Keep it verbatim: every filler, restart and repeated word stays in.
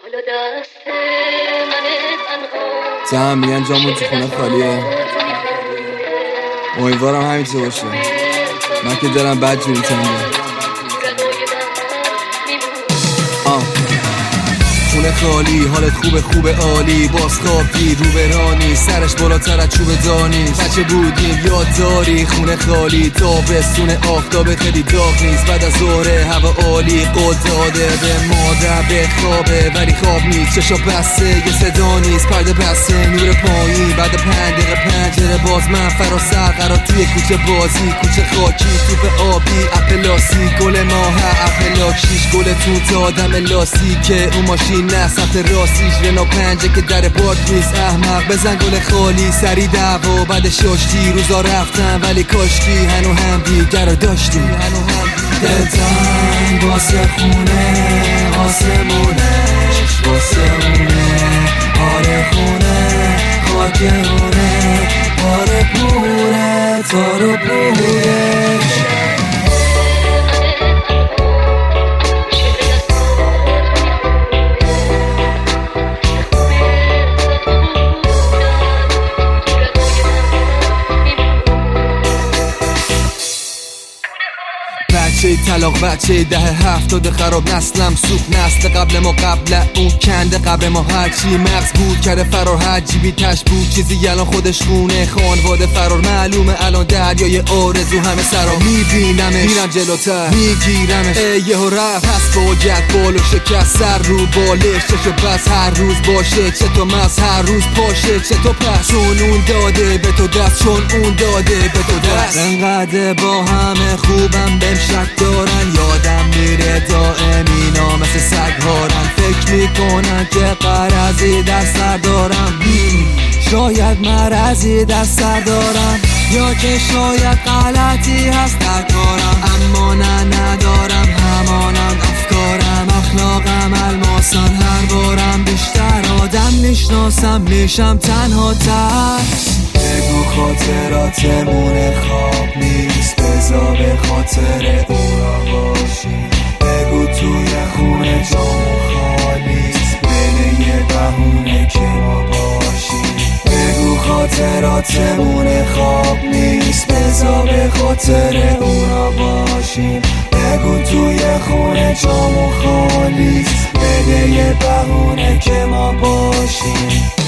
جمع میگن جامون تو خونه خالیه، امیدوارم همینطور باشه. من که دارم بد جوری تنگه. خونه خالی، حالت خوبه خوبه عالی، باز خوابی رو برانی، سرش بالاتر از چوب دانی. بچه بودیم یاد داری، خونه خالی تابستون آفتاب خیلی داغ نیست، بعد از ظهر هوا عالی، قول داده به مادر به خوابه ولی خواب نیست، چشا بسته یه صدا نیست، پرده بسته نور پایین، بعد پنج دقیقه پنجره باز، من فرا سر قرار توی کوچه بازی، کوچه خاکی توپ آبی اپلاسی، گل ماه اپلاک شیش، گل توت آدم لاسی که اون ماشین نه سمت راستیش، رنا پنجه که در باد نیست، احمق بزن گل خالی، سری دعوا بعد شاشتی، روزا رفتن ولی کاشکی هنو هم دیگر رو داشتی، هنو هم دلتنگ واسه خونه آسمونش واسه اونه، آره خونه خاکونه باره پوره تارو پورش. بچه طلاق بچه ده هفتاد خراب، نسلم سوخت نسل قبل ما، قبل اون کنده قبل ما، هرچی مغز بود کرده فرار، هرچی بی تش بود چیزی الان خودش خونه، خانواده فرار معلومه الان دریای آرزو همه سرا، میبینمش میرم جلوتر میگیرمش یهو رفت، پس باید بالو شکست سر رو بالش، چشو بس هر روز باشه، چه تو مز هر روز پاشه، چه تو پس چون اون داده به تو دست، چون اون داده به تو دست، انقدر با همه خوبم بهم شک دارن، یادم میره دائم اینا مثل سگ هارن، فکر میکنن که قرضی در سر دارم، شاید مرضی در سر دارم، یا که شاید غلطی هست در کارم، اما نه ندارم همانند افکارم، اخلاقم الماسان، هر بارم بیشتر آدم میشناسم میشم تنها تر. بگو خاطراتمون خواب نیست، بذار به خاطر اونا باشیم، بگو توی خونه جامون خالیست، بده یه بهونه که ما باشیم، بگو خاطراتمون خواب نیست، بذار به خاطر اونا باشیم، بگو توی خونه جامون خالیست، بده یه بهونه که ما باشیم.